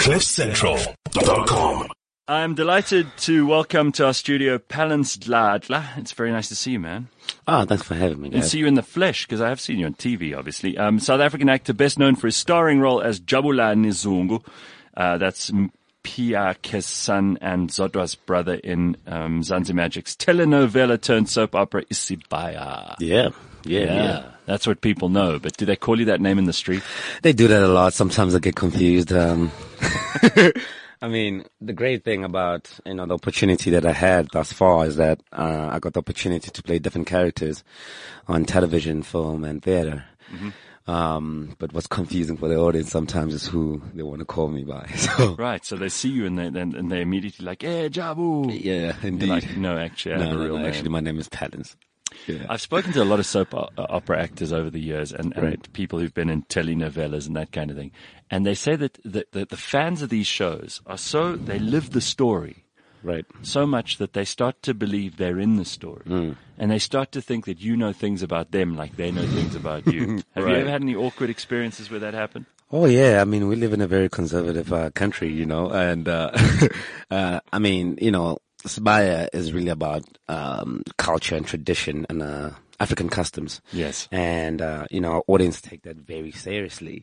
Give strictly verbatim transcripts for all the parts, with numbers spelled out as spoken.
cliff central dot com. I'm delighted to welcome to our studio Palance Dladla. It's very nice to see you, man. Oh, thanks for having me, guys. And see you in the flesh, because I have seen you on T V, obviously. Um, South African actor, best known for his starring role as Jabula Nizungu. Uh, that's Pia Kesan and Zodwa's brother in um, Zanzi Magic's telenovela turned soap opera Isibaya. Yeah, yeah, yeah, yeah. That's what people know. But do they call you that name in the street? They do that a lot. Sometimes I get confused. Um, I mean, the great thing about, you know, the opportunity that I had thus far is that uh, I got the opportunity to play different characters on television, film, and theater. Mm-hmm. Um, but what's confusing for the audience sometimes is who they want to call me by. So. Right, so they see you and they and, and they immediately like, "Hey, Jabu." Yeah, indeed. Like, no, actually, I no, have a no, real no, name. actually, my name is Palance. Yeah. I've spoken to a lot of soap o- opera actors over the years and, and right. people who've been in telenovelas and that kind of thing. And they say that the, the, the fans of these shows are so, they live the story right. so much that they start to believe they're in the story. Mm. And they start to think that you know things about them like they know things about you. Have right. you ever had any awkward experiences where that happened? Oh yeah, I mean, we live in a very conservative uh, country, you know, and uh, uh, I mean, you know, Isibaya is really about um, culture and tradition and uh, African customs. Yes. And, uh, you know, our audience take that very seriously.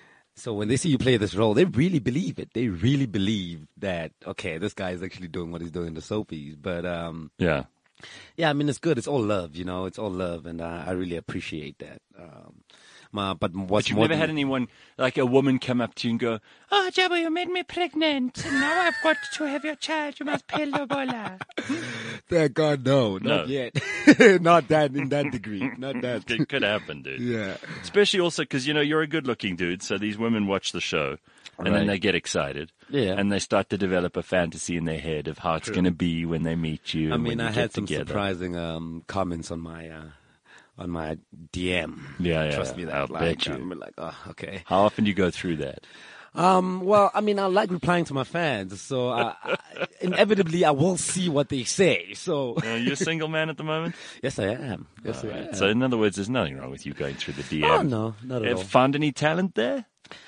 So when they see you play this role, they really believe it. They really believe that, okay, this guy is actually doing what he's doing in the soapies. But, um, yeah. Yeah, I mean, it's good. It's all love, you know, it's all love. And uh, I really appreciate that. Um, My, but what's but you've more never than, had anyone, like a woman come up to you and go, "Oh, Jabu, you made me pregnant, and now I've got to have your child. You must pay lobola." Thank God, no, not No. yet. Not that in that degree. Not that. It could happen, dude. Yeah. Especially also because, you know, you're a good-looking dude, so these women watch the show, and Right. then they get excited. Yeah. And they start to develop a fantasy in their head of how it's going to be when they meet you I and when mean, you I get had some together. surprising um, comments on my uh, on my D M. Yeah, yeah, Trust me, that I'll like, bet you. I'm like, oh, okay. How often do you go through that? Um, well, I mean, I like replying to my fans, so I, I, inevitably I will see what they say. So, Are you a single man at the moment? yes, I am. Yes, I Right. am. So in other words, there's nothing wrong with you going through the D M. oh no, not at Have all. found any talent there?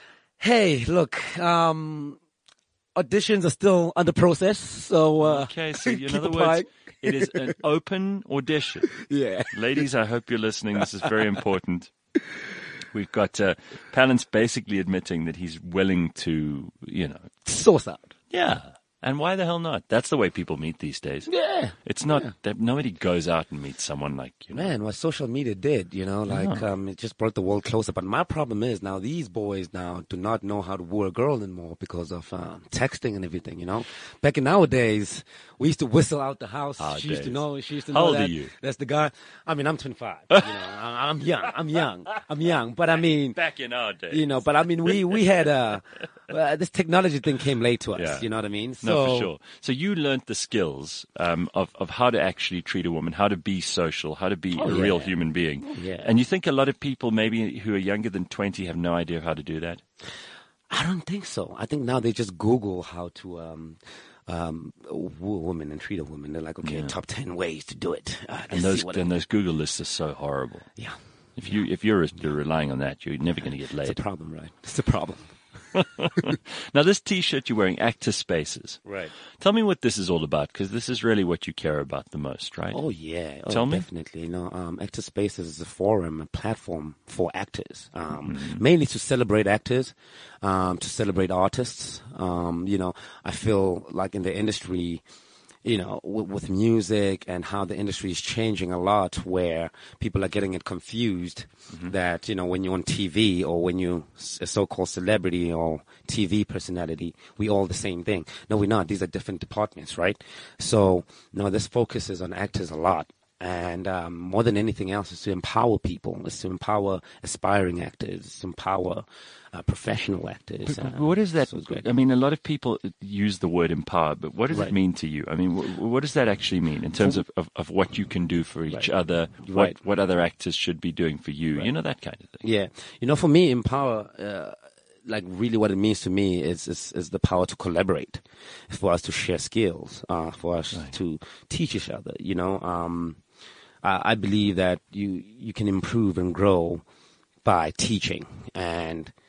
Hey, look, um, auditions are still under process, so uh, Okay, so in keep other applying. words, it is an open audition. Yeah. Ladies, I hope you're listening. This is very important. We've got uh, Palance basically admitting that he's willing to, you know, Source out. yeah. And why the hell not? That's the way people meet these days. Yeah. It's not that nobody goes out and meets someone like, you know. Man, what social media did, you know, like, um, it just brought the world closer. But my problem is now these boys now do not know how to woo a girl anymore because of uh, texting and everything, you know. Back in nowadays, we used to whistle out the house. Ah, she used to days. know. She used to How know old that. are you? That's the guy. I mean, I'm twenty-five. You know, I- I'm young. I'm young. I'm young. But I mean, Back in our days. you know, but I mean, we we had uh, uh this technology thing came late to us. Yeah. You know what I mean? So, No, for sure. So you learnt the skills um, of of how to actually treat a woman, how to be social, how to be Oh, a real yeah. human being. Oh, yeah. And you think a lot of people, maybe who are younger than twenty, have no idea how to do that? I don't think so. I think now they just Google how to um, um, woo a woman and treat a woman. They're like, okay, Yeah. top ten ways to do it. Uh, And let's those see what and I- those Google lists are so horrible. yeah, If you if you're you're relying on that, you're never going to get it's a laid. problem, right? It's a problem. Now, this T-shirt you're wearing, Actor Spaces. Right. Tell me what this is all about, because this is really what you care about the most, right? Oh yeah, oh, Tell me. definitely. You know, um, Actor Spaces is a forum, a platform for actors, um, Mm-hmm. mainly to celebrate actors, um, to celebrate artists. Um, you know, I feel like in the industry, you know, with, with music and how the industry is changing a lot, where people are getting it confused Mm-hmm. that, you know, when you're on T V or when you're a so-called celebrity or T V personality, we all the same thing. No, we're not. These are different departments, right? So, no, this focuses on actors a lot. And um, more than anything else, is to empower people. It's to empower aspiring actors. It's to empower uh, professional actors. But Uh, what is that? so it's great. I mean, a lot of people use the word empower, but what does it Right. mean to you? I mean, wh- what does that actually mean in terms of, of, of what you can do for each Right. other, what, Right. what other actors should be doing for you, Right. you know, that kind of thing. Yeah. You know, for me, empower, uh, like really what it means to me is, is, is the power to collaborate, for us to share skills, uh, for us Right. to teach each other, you know. Um, I, I believe that you, you can improve and grow by teaching and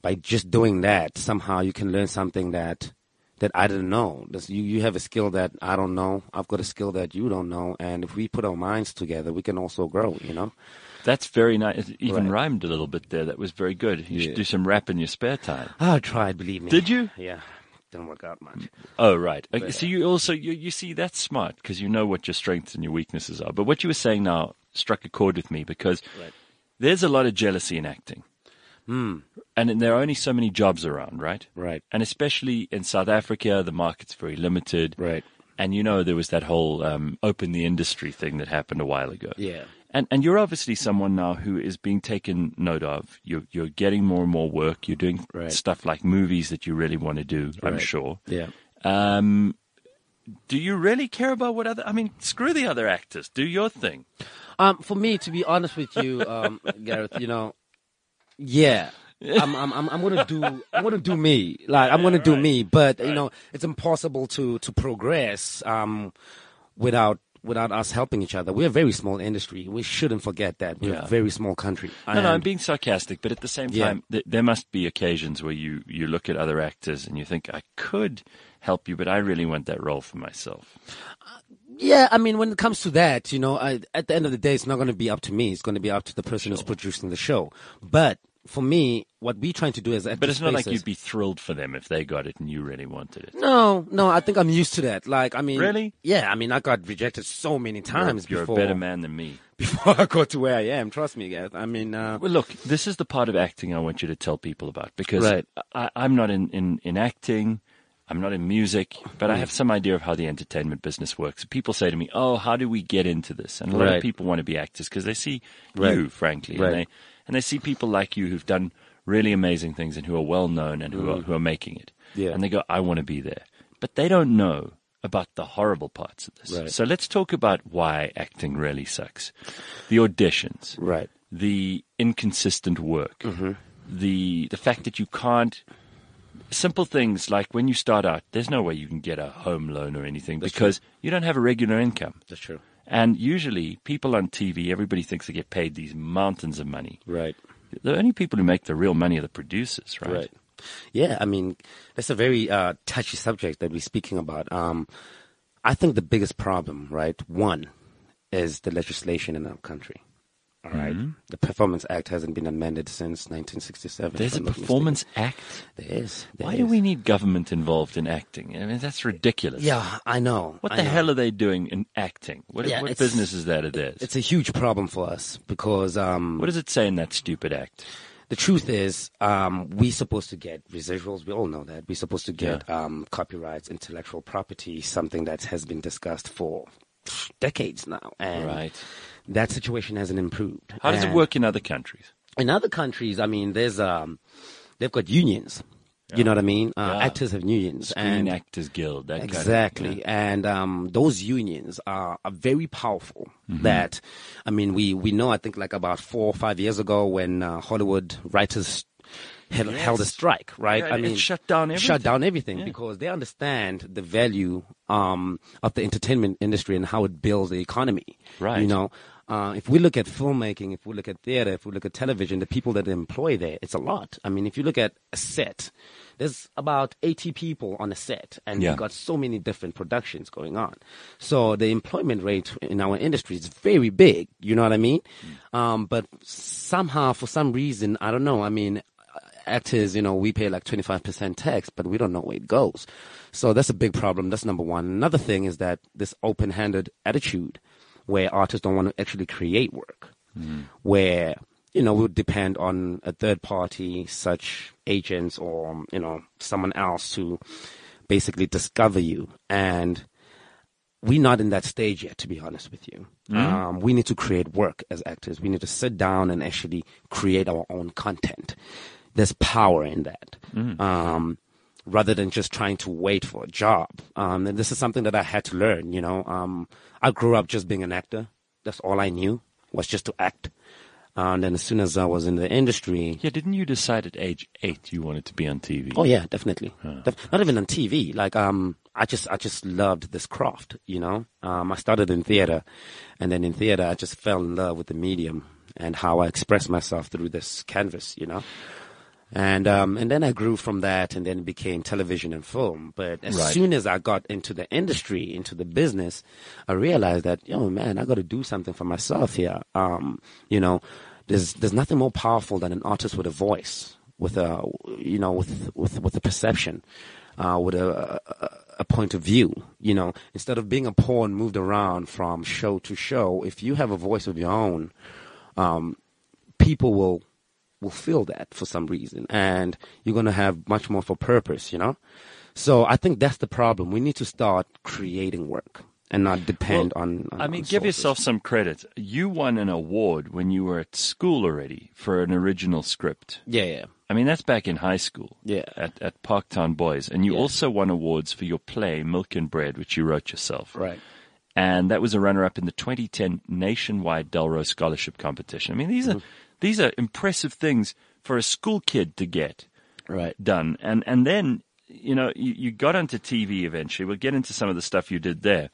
by just doing that, somehow you can learn something that that I didn't know. This, you, you have a skill that I don't know. I've got a skill that you don't know. And if we put our minds together, we can also grow, you know? That's very nice. It even Right. rhymed a little bit there. That was very good. You Yeah. should do some rap in your spare time. I tried, believe me. Did you? Yeah. Didn't work out much. Oh, right. Okay, But, so you also, you, you see, that's smart because you know what your strengths and your weaknesses are. But what you were saying now struck a chord with me because Right. there's a lot of jealousy in acting. Hmm. And there are only so many jobs around, right? Right. And especially in South Africa, the market's very limited. Right. And you know, there was that whole um, open the industry thing that happened a while ago. Yeah. And and you're obviously someone now who is being taken note of. You're you're getting more and more work. You're doing Right. stuff like movies that you really want to do. I'm Right. sure. Yeah. Um, do you really care about what other? I mean, screw the other actors. Do your thing. Um, for me, to be honest with you, um, Gareth, you know, yeah. I'm, I'm, I'm, I'm gonna do, I'm gonna do me. Like, I'm gonna do right. me. But you know, it's impossible to to progress um, without without us helping each other. We're a very small industry. We shouldn't forget that. We're Yeah. a very small country. No, no, I'm And- being sarcastic, but at the same Yeah. time, th- there must be occasions where you, you look at other actors and you think, I could help you, but I really want that role for myself. Yeah, I mean, when it comes to that, you know, I, at the end of the day, it's not going to be up to me. It's going to be up to the person who's producing the show. But for me, what we're trying to do is, But it's not like you'd be thrilled for them if they got it and you really wanted it. No, no, I think I'm used to that. Like, I mean, Really? Yeah, I mean, I got rejected so many times You're, you're before a better man than me. before I got to where I am. Trust me, guys. I mean, uh, Well, look, this is the part of acting I want you to tell people about because Right. I, I'm not in, in, in acting. I'm not in music, but I have some idea of how the entertainment business works. People say to me, oh, how do we get into this? And a lot Right. of people want to be actors because they see Right. you, frankly. Right. And, they, and they see people like you who've done really amazing things and who are well known and who, are, who are making it. Yeah. And they go, I want to be there. But they don't know about the horrible parts of this. Right. So let's talk about why acting really sucks. The auditions right. the inconsistent work, Mm-hmm. the the fact that you can't simple things like when you start out, there's no way you can get a home loan or anything because you don't have a regular income. That's true. And usually, people on T V, everybody thinks they get paid these mountains of money. Right. The only people who make the real money are the producers, right? Right. Yeah, I mean, that's a very uh, touchy subject that we're speaking about. Um, I think the biggest problem, right, one, is the legislation in our country. All right? The Performance Act hasn't been amended since nineteen sixty-seven. There's a if I'm not performance mistaken. act. There is. There Why do is. we need government involved in acting? I mean, that's ridiculous. Yeah, I know. What I the know. hell are they doing in acting? What, Yeah, what it's- business is that of theirs? It's a huge problem for us because um, What does it say in that stupid act? the truth is, um, we're supposed to get residuals. We all know that. We're supposed to get um, copyrights, intellectual property, something that has been discussed for decades now. And Right. that situation hasn't improved. How does it And work in other countries? in other countries? I mean, there's um, they've got unions. You know what I mean? Uh, Yeah. Actors have unions. Screen and Actors Guild, that Exactly. kind of, And um, those unions are, are very powerful. Mm-hmm. That, I mean, we, we know, I think like about four or five years ago when uh, Hollywood writers held, Yes. held a strike, right? Yeah, I it mean, shut down everything. Shut down everything Yeah. because they understand the value um, of the entertainment industry and how it builds the economy. Right. You know, uh, if we look at filmmaking, if we look at theater, if we look at television, the people that employ there, it's a lot. I mean, if you look at a set, there's about eighty people on a set, and Yeah. you've got so many different productions going on. So the employment rate in our industry is very big. You know what I mean? Um, but somehow, for some reason, I don't know. I mean, actors, you know, we pay like twenty-five percent tax, but we don't know where it goes. So that's a big problem. That's number one. Another thing is that this open-handed attitude where artists don't want to actually create work, where, you know, we'll depend on a third party, such agents or, you know, someone else to basically discover you. And we're not in that stage yet, to be honest with you. Um, we need to create work as actors. We need to sit down and actually create our own content. There's power in that. Um, rather than just trying to wait for a job. Um, and this is something that I had to learn, you know. Um, I grew up just being an actor. That's all I knew, was just to act. Uh, and then as soon as I was in the industry... Yeah, didn't you decide at age eight you wanted to be on T V? Oh, yeah, definitely. Def- not even on T V. Like, um, I just I just loved this craft, you know. Um, I started in theater, and then in theater I just fell in love with the medium and how I express myself through this canvas, you know. And um, and then I grew from that, and then it became television and film. But as Right. soon as I got into the industry, into the business, I realized that, yo, man, I got to do something for myself here. Um, you know, there's there's nothing more powerful than an artist with a voice, with a you know, with with with a perception, uh, with a, a a point of view. You know, instead of being a pawn moved around from show to show, if you have a voice of your own, um, people will. will feel that for some reason, and you're going to have much more for purpose, you know? So I think that's the problem. We need to start creating work and not depend Well, on, on I mean, on give sources. yourself some credit. You won an award when you were at school already for an original script. Yeah, yeah. I mean, that's back in high school. Yeah. At, at Parktown Boys. And you Yeah. also won awards for your play, Milk and Bread, which you wrote yourself. Right. And that was a runner-up in the twenty ten nationwide Delrose Scholarship Competition. I mean, these are these are impressive things for a school kid to get Right. done. And and then, you know, you, you got onto T V eventually. We'll get into some of the stuff you did there.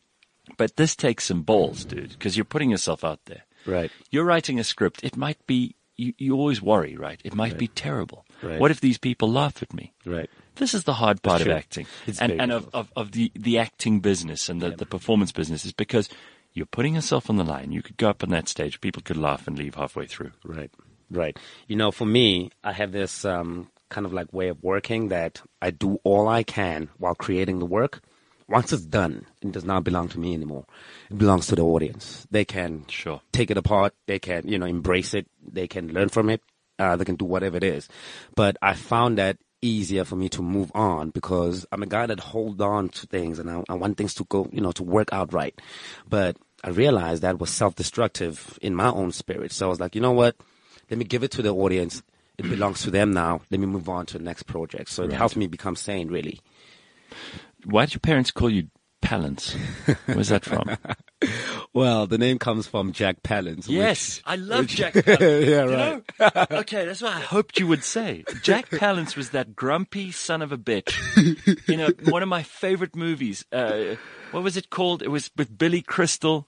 But this takes some balls, dude, because you're putting yourself out there. Right. You're writing a script. It might be, you, you always worry, right? It might be terrible. Right. What if these people laugh at me? Right. This is the hard part of true. acting It's and, very and of, of, of the, the acting business and the, the performance business is because you're putting yourself on the line. You could go up on that stage. People could laugh and leave halfway through. Right. Right. You know, for me, I have this um, kind of like way of working that I do all I can while creating the work. Once it's done, it does not belong to me anymore. It belongs to the audience. They can Sure. take it apart. They can, you know, embrace it. They can learn from it. Uh, they can do whatever it is. But I found that easier for me to move on because I'm a guy that hold on to things and I, I want things to go, you know, to work out right. But I realized that was self-destructive in my own spirit. So I was like, you know what? Let me give it to the audience. It belongs to them now. Let me move on to the next project. So it Right. helps me become sane, really. Why did your parents call you Palance? Where's that from? Well, the name comes from Jack Palance. Yes, I love Jack Palance. Yeah, You right. know? Okay, that's what I hoped you would say. Jack Palance was that grumpy son of a bitch. You know, one of my favorite movies. Uh, what was it called? It was with Billy Crystal.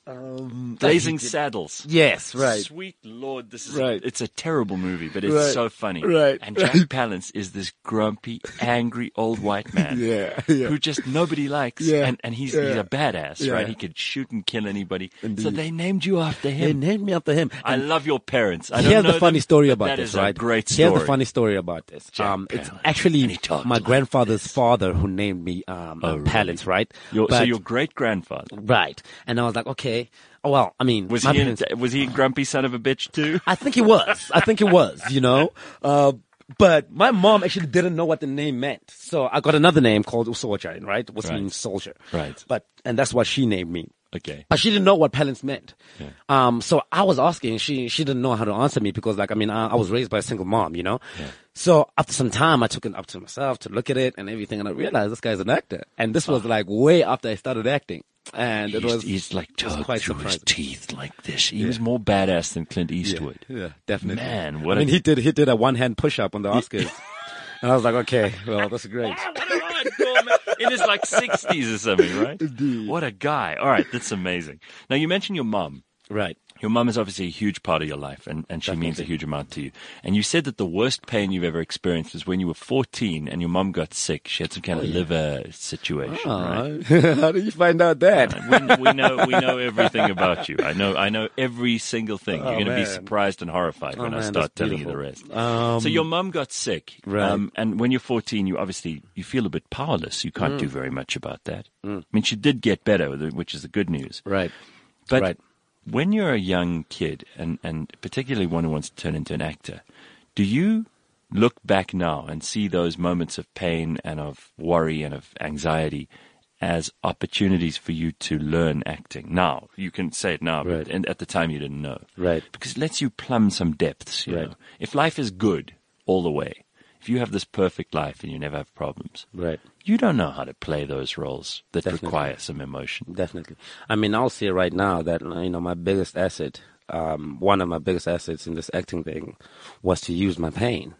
Um, Blazing Saddles. Yes, right. Sweet Lord, this is Right. it's a terrible movie, but it's Right. so funny. Right. And Jack Palance is this grumpy, angry old white man Yeah, yeah. who just nobody likes. Yeah, And, and he's, he's yeah. a badass, Yeah. right? He could shoot and kill anybody. So Indeed. they named you after They him. named me after him. I love your parents. I Here's don't know the funny them, story but about that this, is right? a great story. Here's the funny story about this. Jack Um, it's Palance. And actually he talked my like grandfather's this. father who named me um, Oh, um, really? Palance, right? Your, so But- your great grandfather right. And I was like, okay. Oh, well, I mean, was my he? parents- A, was he a grumpy son of a bitch too? I think he was. I think he was, you know. Uh, but my mom actually didn't know what the name meant. So I got another name called Usoja, right? Which Right. means soldier. Right. But, and that's what she named me. Okay. But she didn't know what Palance meant. Yeah. Um, so I was asking, she, she didn't know how to answer me because like, I mean, I, I was raised by a single mom, you know? Yeah. So after some time, I took it up to myself to look at it and everything. And I realized this guy's an actor. And this was like way after I started acting. And it He's, was, he's like it was talk quite through his surprising. teeth like this. He was more badass than Clint Eastwood. Yeah, definitely. Man, what I a- mean, he did he did a one hand push up on the Oscars, and I was like, okay, well, that's great. What a hardcore man. In his like sixties or something, right? What a guy. All right, that's amazing. Now, you mentioned your mom. Right. Your mum is obviously a huge part of your life, and, and she means a huge amount to you. And you said that the worst pain you've ever experienced was when you were fourteen and your mum got sick. She had some kind of liver situation, right? Uh, how did you find out that? we, we know we know everything about you. I know I know every single thing. You're Oh, going to be man. surprised and horrified Oh, when I man, start that's telling you the beautiful. rest. Um, so your mum got sick, Right. um, and when you're fourteen, you obviously you feel a bit powerless. You can't do Mm. very much about that. I mean, she did get better, which is the good news. Right. But Right. when you're a young kid, and, and particularly one who wants to turn into an actor, do you look back now and see those moments of pain and of worry and of anxiety as opportunities for you to learn acting? Now, you can say it now, Right. but and at the time you didn't know. Right. Because it lets you plumb some depths, you Right. know. If life is good all the way, if you have this perfect life and you never have problems, Right. you don't know how to play those roles that Definitely. require some emotion. Definitely. I mean, I'll say right now that, you know, my biggest asset, um, one of my biggest assets in this acting thing was to use my pain,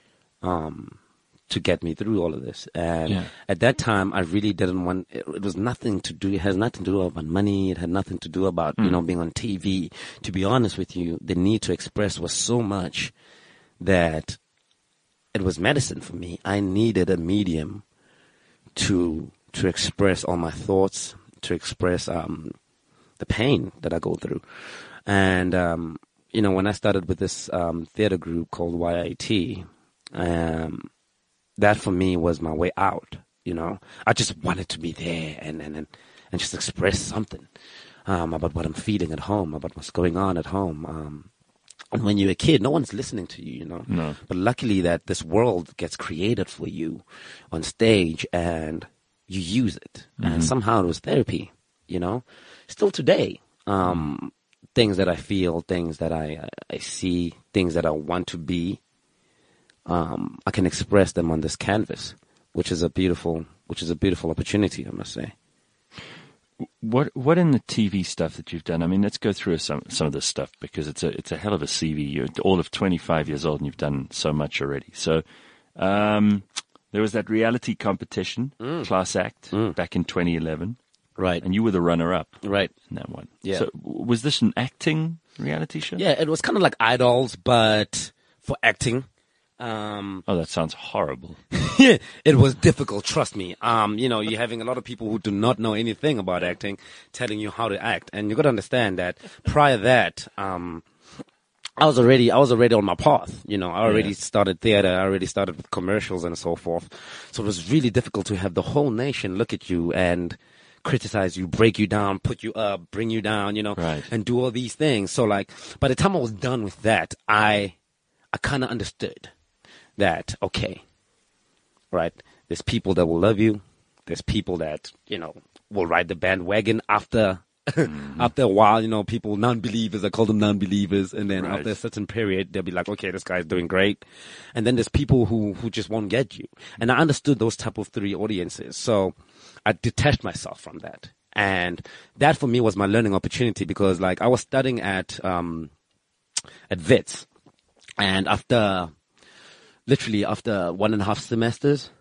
um, to get me through all of this. And Yeah. at that time, I really didn't want, it, it was nothing to do, it has nothing to do about money. It had nothing to do about, you know, being on T V. To be honest with you, the need to express was so much that it was medicine for me. I needed a medium to to express all my thoughts, to express um, the pain that I go through. And, um, you know, when I started with this um, theater group called Y I T, um, that for me was my way out, you know. I just wanted to be there and, and, and, and just express something um, about what I'm feeling at home, about what's going on at home. Um, and when you're a kid, no one's listening to you, you know. No. But luckily that this world gets created for you on stage and you use it. Mm-hmm. And somehow it was therapy, you know. Still today, um, things that I feel, things that I, I see, things that I want to be, um, I can express them on this canvas, which is a beautiful, which is a beautiful opportunity, I must say. What what in the T V stuff that you've done? I mean, let's go through some some of this stuff because it's a it's a hell of a C V. You're all of twenty-five years old and you've done so much already. So, um, there was that reality competition, mm. Class Act, mm. back in twenty eleven. Right. And you were the runner-up. Right. In that one. Yeah. So was this an acting reality show? Yeah, it was kind of like Idols, but for acting. Um, oh, that sounds horrible. Yeah, it was difficult, trust me. Um, you know, you're having a lot of people who do not know anything about acting telling you how to act. And you got to understand that prior to that, um, I was already, I was already on my path. You know, I already yeah. started theater. I already started with commercials and so forth. So it was really difficult to have the whole nation look at you and criticize you, break you down, put you up, bring you down, you know, right. and do all these things. So like, by the time I was done with that, I, I kind of understood that, okay, right, there's people that will love you. There's people that, you know, will ride the bandwagon after, mm-hmm. after a while, you know, people, non-believers, I call them non-believers. And then right. after a certain period, they'll be like, okay, this guy's doing great. And then there's people who, who just won't get you. And I understood those type of three audiences. So I detached myself from that. And that for me was my learning opportunity because like I was studying at, um, at Wits. And after, literally after one and a half semesters,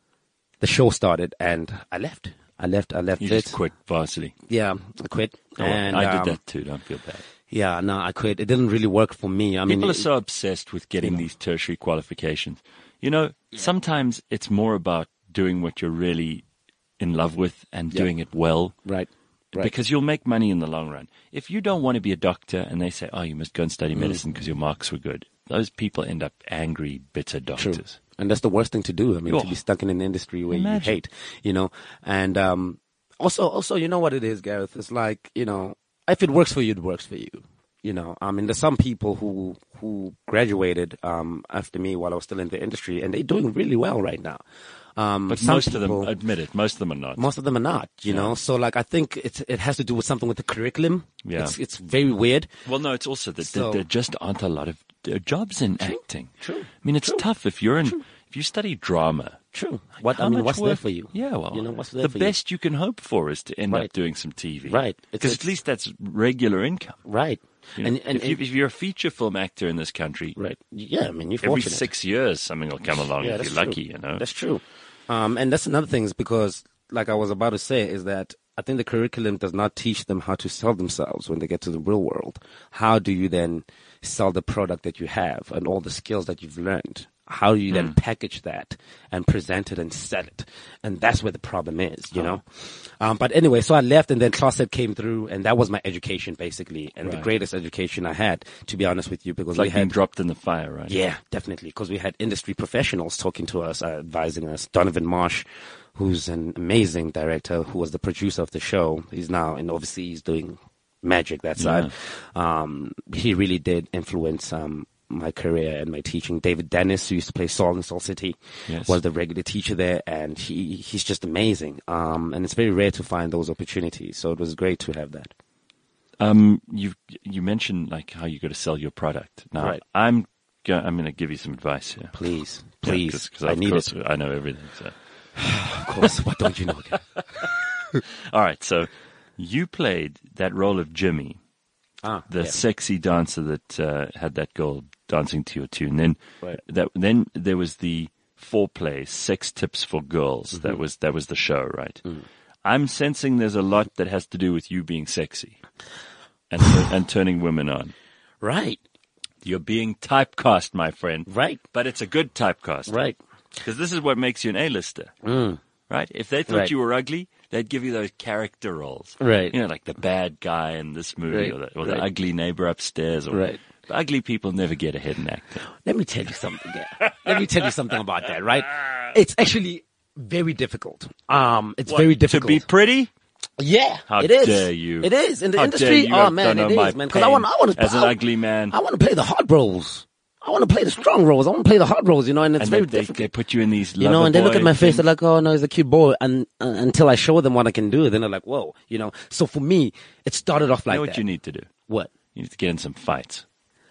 the show started and I left. I left, I left You Wits. just quit varsity. Yeah, I quit. Oh, and I did um, that too, don't feel bad. Yeah, no, I quit. It didn't really work for me. I People mean, are so obsessed with getting you know. these tertiary qualifications. You know, yeah. sometimes it's more about doing what you're really in love with and yeah. doing it well. Right. Right. Because you'll make money in the long run. If you don't want to be a doctor and they say, oh, you must go and study medicine because mm. your marks were good, those people end up angry, bitter doctors. True. And that's the worst thing to do. I mean, oh. to be stuck in an industry where Imagine. you hate, you know. And um, also, also, you know what it is, Gareth? It's like, you know, if it works for you, it works for you. You know, I mean, there's some people who who graduated um, after me while I was still in the industry, and they're doing really well right now. Um, but some most people, of them, admit it, most of them are not. Most of them are not, you yeah. know. So, like, I think it's, it has to do with something with the curriculum. Yeah. It's, it's very weird. Well, no, it's also that so, there just aren't a lot of uh, jobs in true, acting. True. I mean, it's true, tough if you're in, true. if you study drama. True. What, How I mean, much what's work, there for you? Yeah, well, you know, what's there the for best you? you can hope for is to end right. up doing some T V. Right. Because at least that's regular income. Right. You know, and, and, if, you, if you're a feature film actor in this country, right? Yeah, I mean, you're every fortunate. six years something will come along yeah, if you're true. lucky, you know. That's true. Um, and that's another thing is because, like I was about to say, is that I think the curriculum does not teach them how to sell themselves when they get to the real world. How do you then sell the product that you have and all the skills that you've learned? How do you then mm. package that and present it and sell it? And that's where the problem is, you oh. know? Um, but anyway, so I left and then Class Act came through and that was my education basically. And right. the greatest education I had, to be honest with you, because it's like we had being dropped in the fire, right? Yeah, definitely. Because we had industry professionals talking to us, uh, advising us. Donovan Marsh, who's an amazing director, who was the producer of the show. He's now in overseas doing magic that side. Yeah. Um, he really did influence, um, my career and my teaching. David Dennis, who used to play Saul in Soul City, yes. was the regular teacher there, and he he's just amazing. Um, and it's very rare to find those opportunities, so it was great to have that. Um, you you mentioned like how you got to sell your product. Now, right. I'm go- I'm going to give you some advice here. Please, please, yeah, cause, cause I of need course it. I know everything. So. Of course, what don't you know? All right, so you played that role of Jimmy. Ah, the yeah. sexy dancer that uh, had that girl dancing to your tune. Then, right. that, then there was the foreplay, Sex Tips for Girls. Mm-hmm. That was that was the show, right? Mm. I'm sensing there's a lot that has to do with you being sexy and and turning women on. Right. You're being typecast, my friend. Right. But it's a good typecast. Right. Because this is what makes you an A-lister. Mm. Right? If they thought Right. you were ugly, they'd give you those character roles. Right. You know, like the bad guy in this movie Right. or, the, or the Right. ugly neighbor upstairs. Or, Right. But ugly people never get ahead in acting. Let me tell you something. Yeah. Let me tell you something about that, right? It's actually very difficult. Um, it's What, very difficult. To be pretty? Yeah, How it is. dare you. It is. In the How industry, dare you. oh I man, don't it know my is, man. Because I pain want, I want to, as an I, ugly man. I want to play the hard roles. I want to play the strong roles. I want to play the hard roles, you know, and it's And very they, they, difficult. they put you in these You know, and they look lover at my boy face, things. they're like, oh no, he's a cute boy. And uh, until I show them what I can do, then they're like, whoa, you know. So for me, it started off You like know what that. you need to do? What? You need to get in some fights.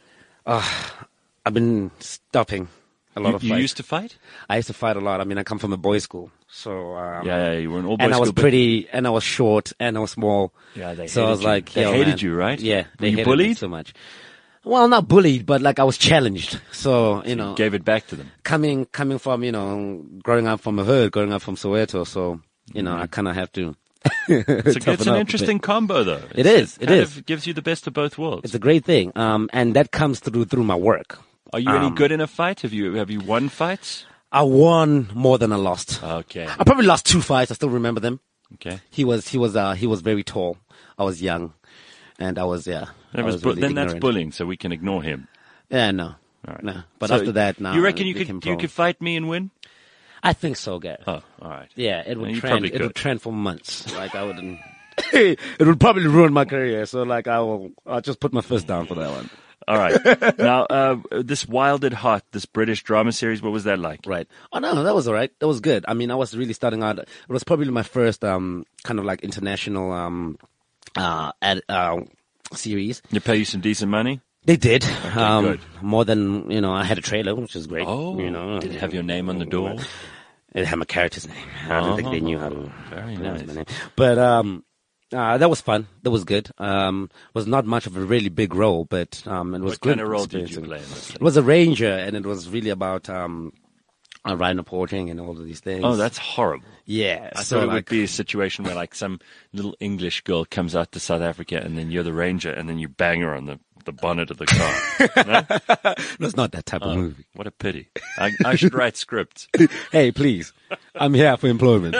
I've been stopping a lot You, of you fights. used to fight? I used to fight a lot. I mean, I come from a boys' school, so um, Yeah, yeah, you were an all boys and I was school, but- pretty, and I was short, and I was small. Yeah, they so I hated was you. like, They yo, hated man. you, right? Yeah, Were they you hated me bullied? so much. Well, not bullied, but like I was challenged. So you know, Gave it back to them. coming coming from you know, growing up from a hood, growing up from Soweto, so you know, I kind of have to. It's, a, it's an interesting combo, though. It It's- is, it kind is. Of gives you the best of both worlds. It's a great thing, um, and that comes through through my work. Are you any um, good in a fight? Have you have you won fights? I won more than I lost. Okay, I probably lost two fights. I still remember them. okay. He was he was uh he was very tall. I was young, and I was yeah. I That was was bu- really then that's ignorant. bullying, so we can ignore him. Yeah, no, All right. no. But So after that, now you reckon it you could became you pro. could fight me and win? I think so, Gary. Oh, all right. Yeah, it would You trend. probably It would could. trend for months. Like I wouldn't. it would probably ruin my career. So like I will. I'll just put my fist down for that one. All right. Now, uh, this Wild at Heart, this British drama series, what was that like? Right. Oh no, that was all right. That was good. I mean, I was really starting out. It was probably my first um kind of like international um uh ad, uh series. They pay you some decent money? They did. um, good. More than you know. I had a trailer, which is great. Oh, you know, did it have your name on the door? It had my character's name. I don't think they knew how to. Very pronounce nice. my name. But um, uh, that was fun. That was good. Um, was not much of a really big role, but um, it was What good. kind of role did you experiencing. play in this thing? It was a ranger, and it was really about um, uh, rhino poaching and all of these things. Oh, that's horrible. yeah. I so thought it like, would be a situation where like some little English girl comes out to South Africa and then you're the ranger and then you bang her on the, the bonnet of the car. No? it's not that type of movie. What a pity. I, I should write scripts. Hey, please, I'm here for employment.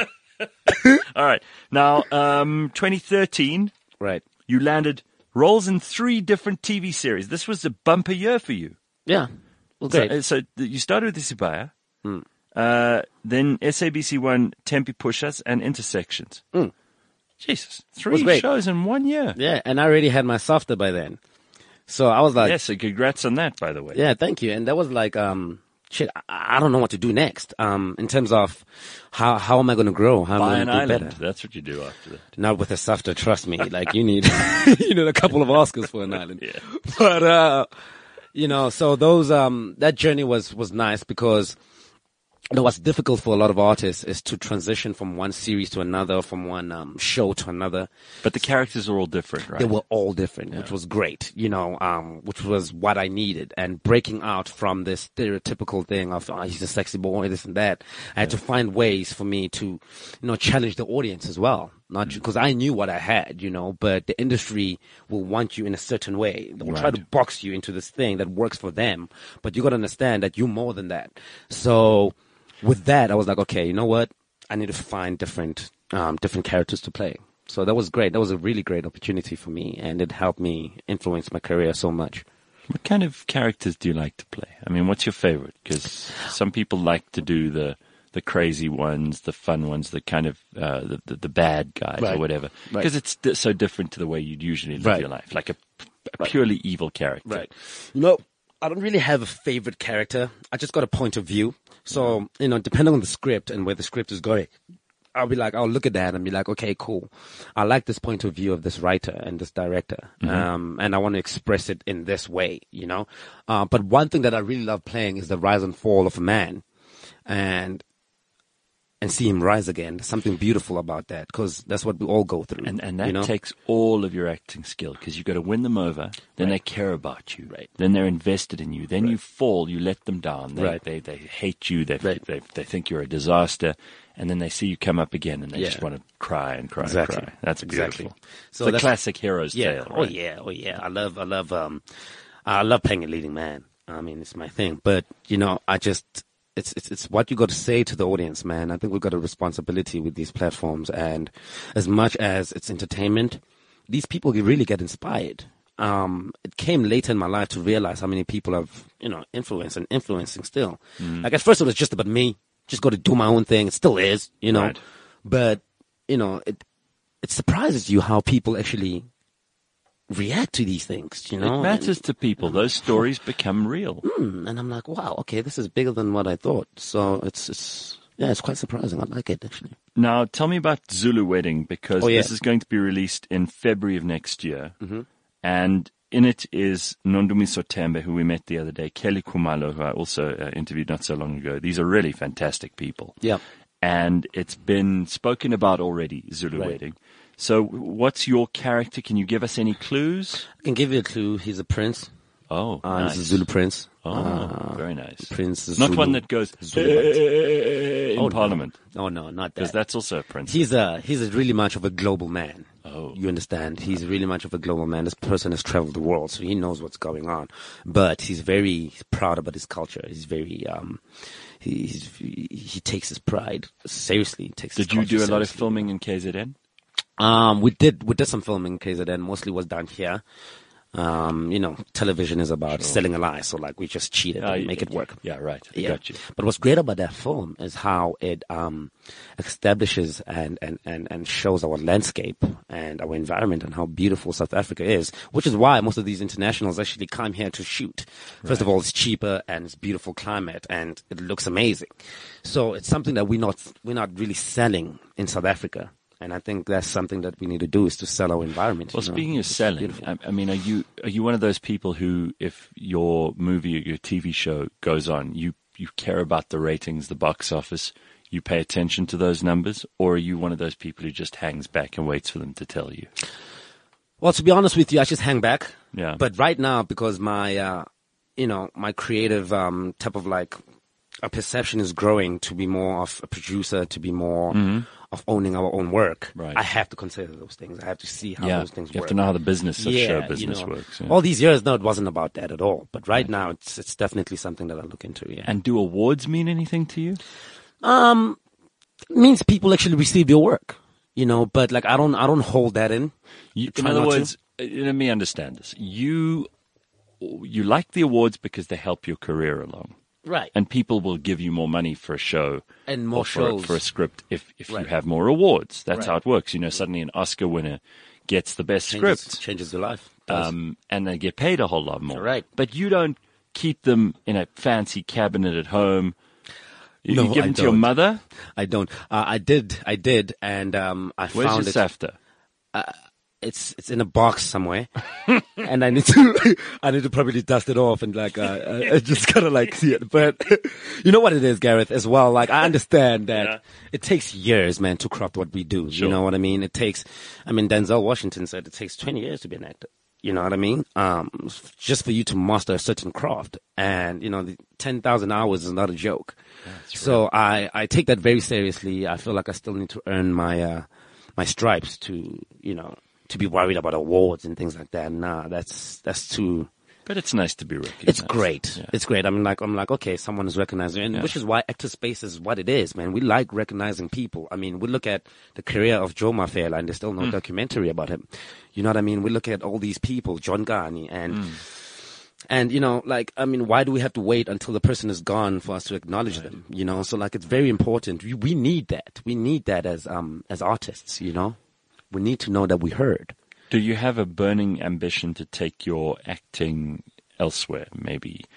All right. Now, um, twenty thirteen, Right. you landed roles in three different T V series. This was a bumper year for you. Yeah. Well, So, great. uh, so th- you started with Isibaya, uh, then S A B C One, Tempe Pushas, and Intersections. Mm. Jesus, was three great. shows in one year. Yeah, and I already had my softer by then, so I was like, Yes, so congrats on that, by the way. yeah, thank you. And that was like, um, shit, I, I don't know what to do next. Um, in terms of how how am I going to grow? How Buy am an I going to do island. better? That's what you do after that. Not with a softer, trust me. Like you need, you need a couple of Oscars for an island. Yeah. But uh, you know, so those um, that journey was was nice because. You know, what's difficult for a lot of artists is to transition from one series to another, from one um, show to another. But the characters are all different, right? They were all different, which was great, you know, um, which was what I needed. And breaking out from this stereotypical thing of, oh, he's a sexy boy, this and that. I had to find ways for me to, you know, challenge the audience as well. Not because I knew what I had, you know, but the industry will want you in a certain way. They will try Right. to box you into this thing that works for them. But you got to understand that you're more than that. So with that, I was like, okay, you know what? I need to find different, um, different characters to play. So that was great. That was a really great opportunity for me, and it helped me influence my career so much. What kind of characters do you like to play? I mean, what's your favorite? Because some people like to do the the crazy ones, the fun ones, the kind of uh, the, the the bad guys or Right. whatever. Right. Because it's di- so different to the way you'd usually live Right. your life, like a, a purely evil character. No, I don't really have a favorite character. I just got a point of view. So, you know, depending on the script and where the script is going, I'll be like, I'll look at that and be like, okay, cool. I like this point of view of this writer and this director. Um, and I want to express it in this way, you know. Uh, but one thing that I really love playing is the rise and fall of a man. And and see him rise again. There's something beautiful about that because that's what we all go through. And and that you know? takes all of your acting skill because you've got to win them over. Then they care about you. Right. Then they're invested in you. Then you fall. You let them down. They Right. they, they hate you. They, Right. they they think you're a disaster. And then they see you come up again, and they Yeah. just want to cry and cry Exactly. and cry. That's Exactly. beautiful. So the that's- classic hero's Yeah. tale. Oh right? yeah. Oh yeah. I love. I love. Um, I love playing a leading man. I mean, it's my thing. But, you know, I just, it's, it's, it's what you got to say to the audience, man. I think we've got a responsibility with these platforms. And as much as it's entertainment, these people really get inspired. Um, it came later in my life to realize how many people have, you know, influenced and influencing still. Mm. Like at first it was just about me, just got to do my own thing. It still is, you know, right. But, you know, it, it surprises you how people actually react to these things, you know. It matters and, to people. Those stories become real. Mm, and I'm like, wow, okay, this is bigger than what I thought. So it's, it's, yeah, it's quite surprising. I like it, actually. Now, tell me about Zulu Wedding, because oh, yeah. this is going to be released in February of next year. Mm-hmm. And in it is Nondumiso Tembe, who we met the other day, Kelly Kumalo, who I also uh, interviewed not so long ago. These are really fantastic people. Yeah. And it's been spoken about already, Zulu right. Wedding. So what's your character? Can you give us any clues? I can give you a clue. He's a prince. Oh, uh, nice. He's a Zulu prince. Oh, uh, very nice. Prince Not Zulu. one that goes in oh, Parliament. No. Oh, no, not that. Because that's also a prince. He's a, he's a really much of a global man. Oh. You understand? He's really much of a global man. This person has traveled the world, so he knows what's going on. But he's very proud about his culture. He's very, um, he, he's, he, he takes his pride seriously. He takes Did his you culture do a lot of seriously. filming in K Z N? Um, we did, we did some filming in K Z N. Mostly was down here. Um, you know, television is about sure. selling a lie. So like we just cheat it uh, and make yeah, it work. Yeah, right. I yeah. got you. But what's great about that film is how it, um, establishes and, and, and, and shows our landscape and our environment and how beautiful South Africa is, which is why most of these internationals actually come here to shoot. First right. of all, it's cheaper and it's beautiful climate and it looks amazing. So it's something that we're not, we're not really selling in South Africa. And I think that's something that we need to do is to sell our environment. Well, you know? speaking of it's selling, beautiful. I, I mean, are you are you one of those people who, if your movie or your T V show goes on, you you care about the ratings, the box office, you pay attention to those numbers, or are you one of those people who just hangs back and waits for them to tell you? Well, to be honest with you, I just hang back. Yeah. But right now, because my, uh, you know, my creative um, type of like a perception is growing to be more of a producer, to be more mm-hmm. of owning our own work. Right. I have to consider those things. I have to see how yeah. those things you work. have to know how the business of yeah, show business you know, works. Yeah. All these years, no, it wasn't about that at all. But right, right. now, it's it's definitely something that I look into. Yeah. And do awards mean anything to you? Um, it means people actually receive your work. You know, but like I don't, I don't hold that in. You, in other words, to. let me understand this. You, you like the awards because they help your career along. Right. And people will give you more money for a show and more or for, shows for a script if, if right. you have more awards. That's right. how it works. You know, suddenly an Oscar winner gets the best changes, script. Changes their life. Um, and they get paid a whole lot more. Right. But you don't keep them in a fancy cabinet at home. You, no, you give them I to don't. your mother? I don't. Uh, I did. I did. And um, I Where's found your it. SAFTA? Uh, It's it's in a box somewhere, and I need to I need to probably dust it off and like uh, uh, just kind of like see it. But you know what it is, Gareth, as well. Like I understand that yeah. it takes years, man, to craft what we do. Sure. You know what I mean? It takes. I mean, Denzel Washington said it takes twenty years to be an actor. You know what I mean? Um, just for you to master a certain craft, and you know, the ten thousand hours is not a joke. That's so right. I I take that very seriously. I feel like I still need to earn my uh, my stripes to you know. to be worried about awards and things like that. Nah, that's, that's too. But it's nice to be recognized. It's great. Yeah. It's great. I'm like, I'm like, okay, someone is recognizing, and yeah. which is why actor space is what it is, man. We like recognizing people. I mean, we look at the career of Joe Mafela, and there's still no mm. documentary about him. You know what I mean? We look at all these people, John Gani, and, mm. and, you know, like, I mean, why do we have to wait until the person is gone for us to acknowledge right. them? You know, so like, it's very important. We, we need that. We need that as, um, as artists, you know? We need to know that we heard. Do you have a burning ambition to take your acting elsewhere, maybe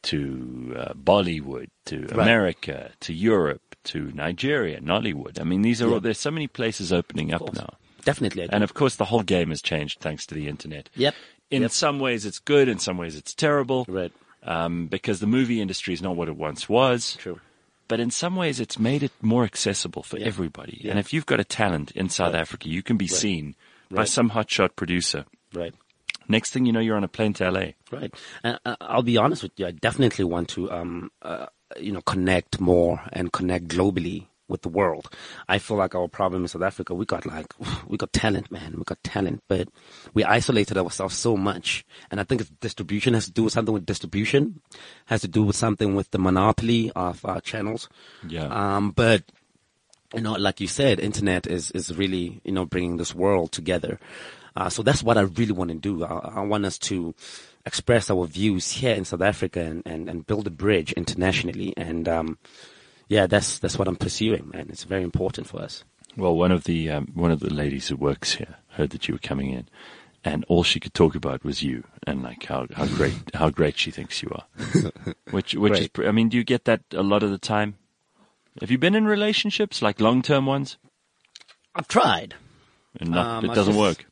to uh, Bollywood, to right. America, to Europe, to Nigeria, Nollywood? I mean, these are yeah. all, there's so many places opening up now. Definitely. And of course, the whole game has changed thanks to the internet. Yep. In yep. some ways, it's good. In some ways, it's terrible. Right. Um, because the movie industry is not what it once was. True. But in some ways, it's made it more accessible for yeah. everybody. Yeah. And if you've got a talent in South right. Africa, you can be right. seen right. by some hotshot producer. Right. Next thing you know, you're on a plane to L A. Right. And uh, I'll be honest with you, I definitely want to, um, uh, you know, connect more and connect globally with the world. I feel like our problem in South Africa, we got like, we got talent, man. We got talent, but we isolated ourselves so much. And I think it's distribution has to do with something with distribution, has to do with something with the monopoly of our channels. Yeah. Um, but, you know, like you said, internet is, is really, you know, bringing this world together. Uh, so that's what I really want to do. I, I want us to express our views here in South Africa and, and, and build a bridge internationally. And, um, yeah, that's, that's what I'm pursuing, man. It's very important for us. Well, one of the, um, one of the ladies who works here heard that you were coming in, and all she could talk about was you and like how, how great, how great she thinks you are. Which, which Great. is, pr- I mean, do you get that a lot of the time? Have you been in relationships, like long-term ones? I've tried. And not, Um, it I doesn't just- work.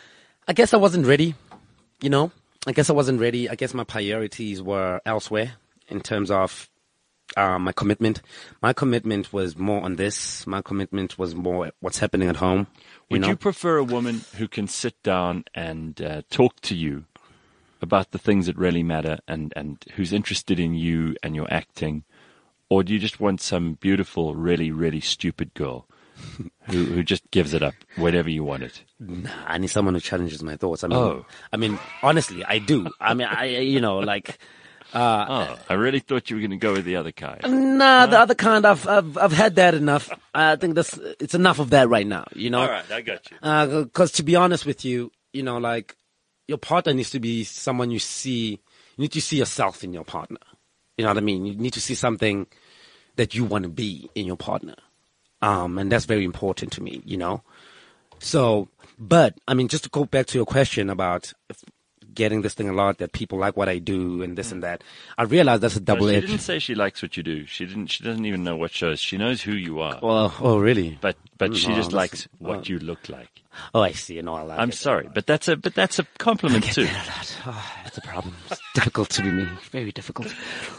I guess I wasn't ready, you know. I guess I wasn't ready. I guess my priorities were elsewhere in terms of uh, my commitment. My commitment was more on this. My commitment was more what's happening at home. You Would know? you prefer a woman who can sit down and uh, talk to you about the things that really matter and, and who's interested in you and your acting? Or do you just want some beautiful, really, really stupid girl who, who just gives it up whenever you want it? Nah, I need someone who challenges my thoughts. I mean, Oh. I mean, honestly, I do. I mean, I, you know, like, uh, Oh, I really thought you were going to go with the other kind. nah, the other kind, I've, I've, I've had that enough. I think that's, it's enough of that right now, you know? All right, I got you. Uh, cause to be honest with you, you know, like, your partner needs to be someone you see, you need to see yourself in your partner. You know what I mean? You need to see something that you want to be in your partner. Um, and that's very important to me, you know? So, but, I mean, just to go back to your question about if getting this thing a lot, that people like what I do and this and that, I realize that's a No, double she edged. didn't say she likes what you do. She didn't. She doesn't even know what shows. She knows who you are. Well, oh, really? But but Mm, she no, just that's- likes what well- you look like. Oh, I see. No, I like I'm it. sorry, but that's a but that's a compliment too. Oh, that's a problem. It's difficult to be me. Very difficult.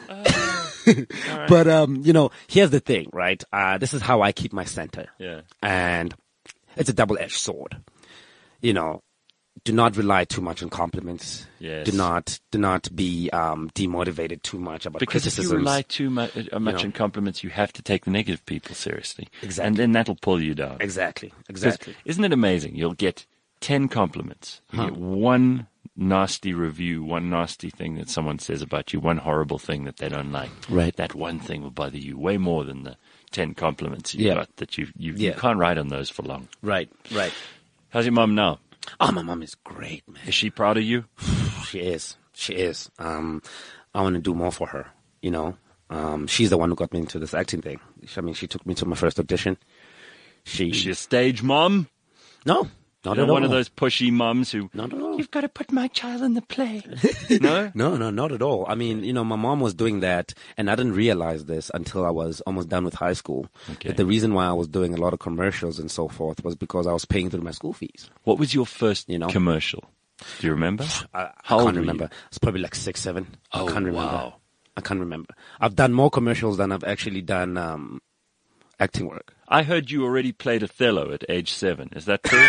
But, um, you know, here's the thing, right? Uh, this is how I keep my center. Yeah. And it's a double-edged sword. You know, do not rely too much on compliments. Yes. Do not, do not be, um, demotivated too much about Because if you criticisms. rely too much, uh, much know. on compliments, you have to take the negative people seriously. Exactly. And then that'll pull you down. Exactly. 'Cause Exactly. Isn't it amazing? You'll get ten compliments. You Huh. get one nasty review, one nasty thing that someone says about you, one horrible thing that they don't like. Right. That one thing will bother you way more than the ten compliments you Yeah. got that you you, Yeah. you can't ride on those for long. Right. Right. How's your mum now? Oh, my mom is great, man. Is she proud of you? She is. She is. Um, I want to do more for her, you know. Um, she's the one who got me into this acting thing. I mean, she took me to my first audition. She, Is she a stage mom? no, not You at know, one all. of those pushy mums who, Not at all. you've got to put my child in the play. No? No, no, not at all. I mean, you know, my mom was doing that, and I didn't realize this until I was almost done with high school. Okay. That the reason why I was doing a lot of commercials and so forth was because I was paying through my school fees. What was your first You know? commercial? Do you remember? I, How I old can't were you? remember. It's probably like six, seven. Oh, I can't remember. wow. I can't remember. I've done more commercials than I've actually done um, acting work. I heard you already played Othello at age seven. Is that true?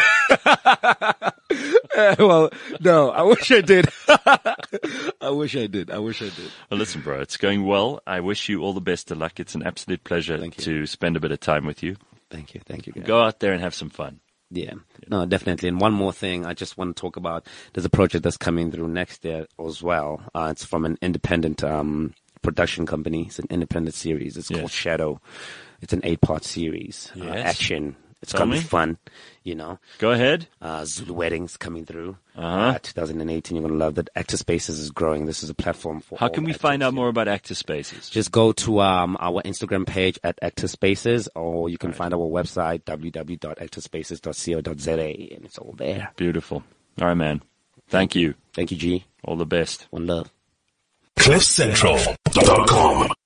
Well, no, I wish I did. I wish I did. I wish I did. Well, listen, bro, it's going well. I wish you all the best of luck. It's an absolute pleasure Thank you. to spend a bit of time with you. Thank you. Thank you. Guys. Go out there and have some fun. Yeah, no, definitely. And one more thing I just want to talk about. There's a project that's coming through next year as well. Uh, it's from an independent um, production company. It's an independent series. It's Yes. called Shadow. It's an eight-part series. Uh, Yes. action. It's Tell going to me. be fun, you know. Go ahead. Uh, Zulu Weddings coming through. Uh-huh. Uh, twenty eighteen, you're going to love that. Actor Spaces is growing. This is a platform for How all can we actors, find out yeah. more about Actor Spaces? Just go to um, our Instagram page at Actor Spaces, or you can find our website, w w w dot actor spaces dot co dot z a, and it's all there. Beautiful. All right, man. Thank you. Thank you, G. All the best. One love. cliff central dot com